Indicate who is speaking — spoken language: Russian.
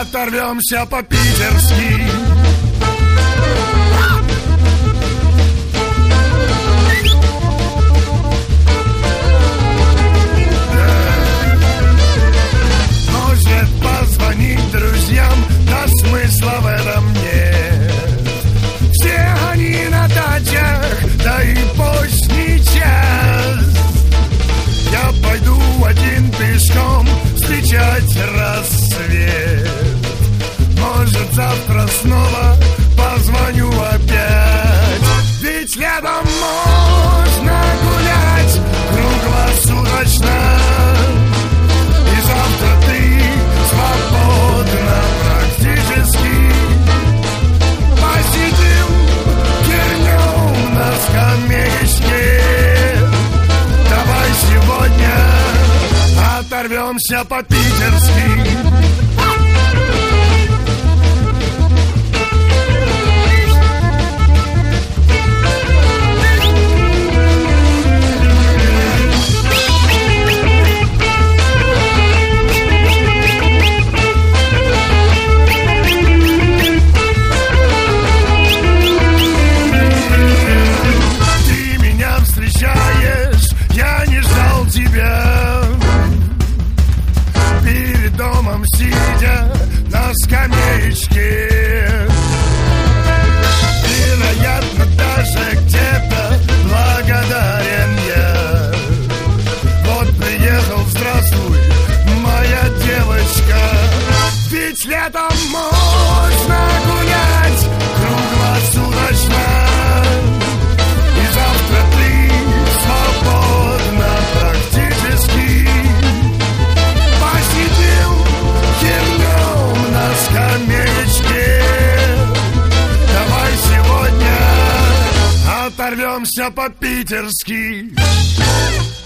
Speaker 1: Оторвемся по-питерски. Может позвонить друзьям, да смысла в этом нет. Все они на дачах, да и поздний час. Я пойду один пешком встречать рассвет. Может, завтра снова позвоню опять. Ведь летом можно гулять круглосуточно. И завтра ты свободна практически. Посидим, кернем на скамеечке. Давай сегодня оторвемся по-питерски. Я не ждал тебя. Перед домом сидя на скамеечке. Вероятно, даже где-то благодарен я. Вот приехал, здравствуй, моя девочка. Ведь летом можно гулять круглосуточно. И завтра ты свободна практически. Посидим, кернем на скамеечке. Давай сегодня оторвемся по-питерски.